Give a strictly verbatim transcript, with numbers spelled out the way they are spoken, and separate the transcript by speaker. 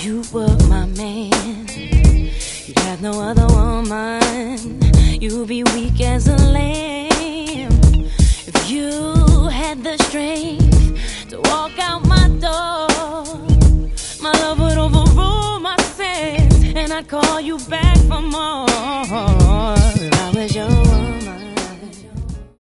Speaker 1: you were my man, you'd have no other woman. You'd be weak as a lamb if you had the strength to walk out my door. My love would overrule my sense, and I'd call you back for more. If I was your woman,